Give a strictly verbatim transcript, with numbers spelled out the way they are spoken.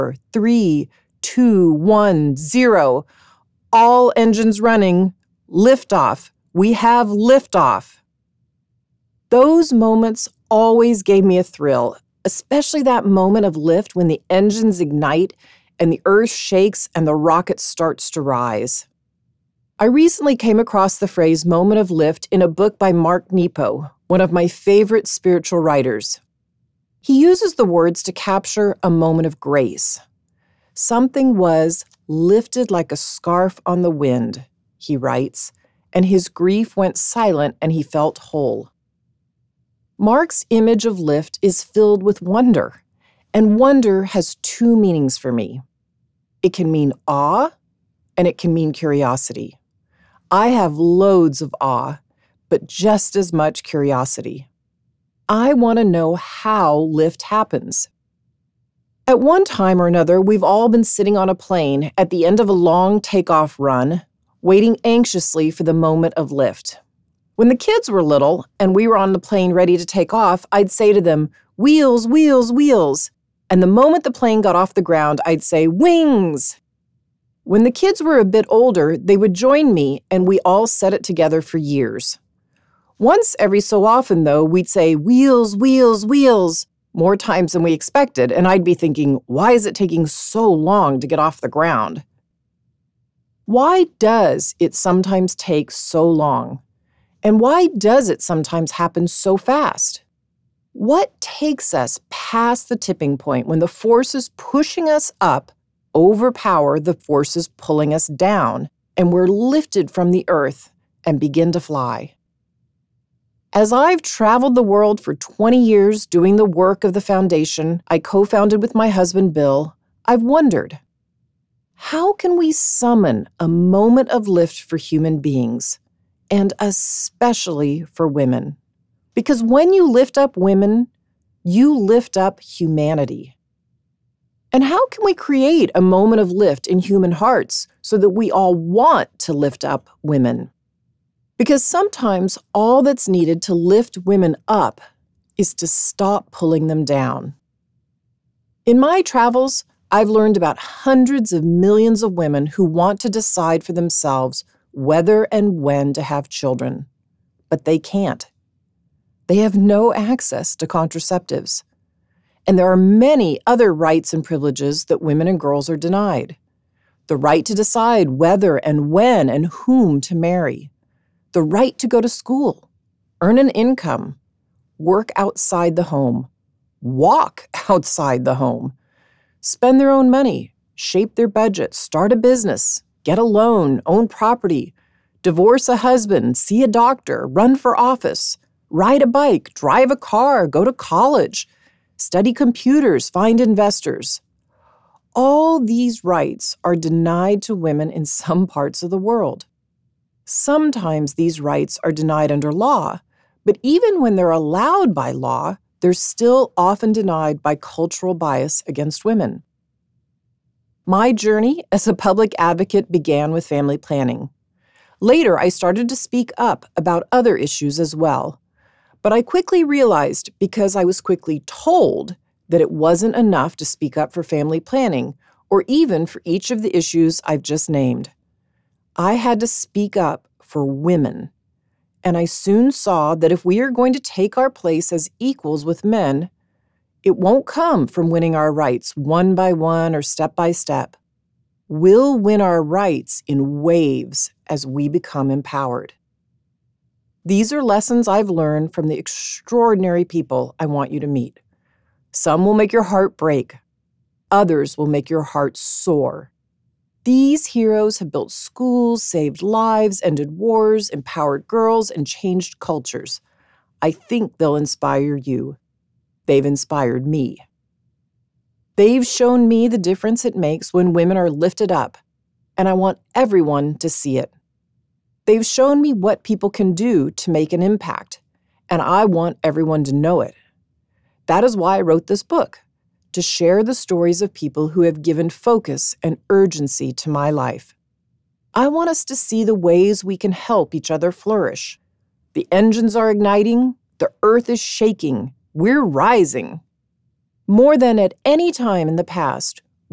Three, two, one, zero. All engines running. Liftoff. We have liftoff. Those moments always gave me a thrill, especially that moment of lift when the engines ignite and the earth shakes and the rocket starts to rise. I recently came across the phrase moment of lift in a book by Mark Nepo, one of my favorite spiritual writers. He uses the words to capture a moment of grace. Something was lifted like a scarf on the wind, he writes, and his grief went silent and he felt whole. Mark's image of lift is filled with wonder, and wonder has two meanings for me. It can mean awe, and it can mean curiosity. I have loads of awe, but just as much curiosity. I want to know how lift happens. At one time or another, we've all been sitting on a plane at the end of a long takeoff run, waiting anxiously for the moment of lift. When the kids were little and we were on the plane ready to take off, I'd say to them, "Wheels, wheels, wheels." And the moment the plane got off the ground, I'd say, "Wings." When the kids were a bit older, they would join me and we all said it together for years. Once every so often, though, we'd say, "Wheels, wheels, wheels," more times than we expected, and I'd be thinking, why is it taking so long to get off the ground? Why does it sometimes take so long? And why does it sometimes happen so fast? What takes us past the tipping point when the forces pushing us up overpower the forces pulling us down, and we're lifted from the earth and begin to fly? As I've traveled the world for twenty years doing the work of the foundation I co-founded with my husband, Bill, I've wondered, how can we summon a moment of lift for human beings, and especially for women? Because when you lift up women, you lift up humanity. And how can we create a moment of lift in human hearts so that we all want to lift up women? Because sometimes all that's needed to lift women up is to stop pulling them down. In my travels, I've learned about hundreds of millions of women who want to decide for themselves whether and when to have children, but they can't. They have no access to contraceptives. And there are many other rights and privileges that women and girls are denied. The right to decide whether and when and whom to marry. The right to go to school, earn an income, work outside the home, walk outside the home, spend their own money, shape their budget, start a business, get a loan, own property, divorce a husband, see a doctor, run for office, ride a bike, drive a car, go to college, study computers, find investors. All these rights are denied to women in some parts of the world. Sometimes these rights are denied under law, but even when they're allowed by law, they're still often denied by cultural bias against women. My journey as a public advocate began with family planning. Later, I started to speak up about other issues as well. But I quickly realized, because I was quickly told, that it wasn't enough to speak up for family planning, or even for each of the issues I've just named. I had to speak up for women. And I soon saw that if we are going to take our place as equals with men, it won't come from winning our rights one by one or step by step. We'll win our rights in waves as we become empowered. These are lessons I've learned from the extraordinary people I want you to meet. Some will make your heart break. Others will make your heart soar. These heroes have built schools, saved lives, ended wars, empowered girls, and changed cultures. I think they'll inspire you. They've inspired me. They've shown me the difference it makes when women are lifted up, and I want everyone to see it. They've shown me what people can do to make an impact, and I want everyone to know it. That is why I wrote this book, to share the stories of people who have given focus and urgency to my life. I want us to see the ways we can help each other flourish. The engines are igniting, the earth is shaking, we're rising. More than at any time in the past,